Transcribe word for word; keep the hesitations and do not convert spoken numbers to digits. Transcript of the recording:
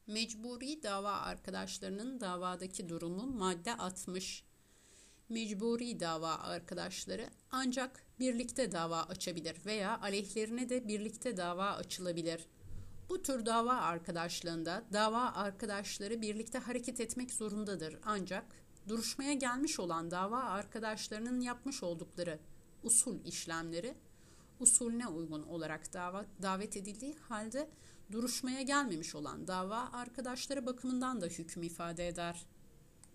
Mecburi dava arkadaşlarının davadaki durumu madde altmış. Mecburi dava arkadaşları ancak birlikte dava açabilir veya aleyhlerine de birlikte dava açılabilir. Bu tür dava arkadaşlığında dava arkadaşları birlikte hareket etmek zorundadır. Ancak duruşmaya gelmiş olan dava arkadaşlarının yapmış oldukları usul işlemleri usulüne uygun olarak dava, davet edildiği halde duruşmaya gelmemiş olan dava arkadaşları bakımından da hüküm ifade eder.